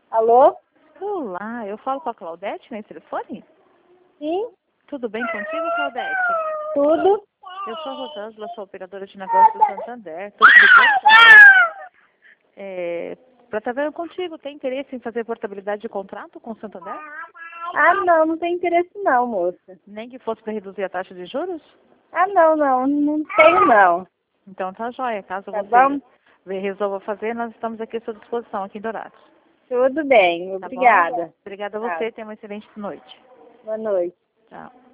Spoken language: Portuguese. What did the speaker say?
Alô? Olá, eu falo com a Claudete nesse telefone? Sim, Tudo bem contigo, Claudete? tudo. Eu sou a Rosângela, sou operadora de negócios do Santander. Estou te ligando para saber contigo. Tem interesse em fazer portabilidade de contrato com o Santander? Ah, não tem interesse não, moça. Nem que fosse para reduzir a taxa de juros? Ah, não tenho não. Então tá jóia. Caso Tá você bom? resolva fazer, nós estamos aqui à sua disposição, aqui em Dourados. Tudo bem, Tá bom? obrigada. Obrigada a Tá. você. Tenha uma excelente noite. Boa noite. Tchau.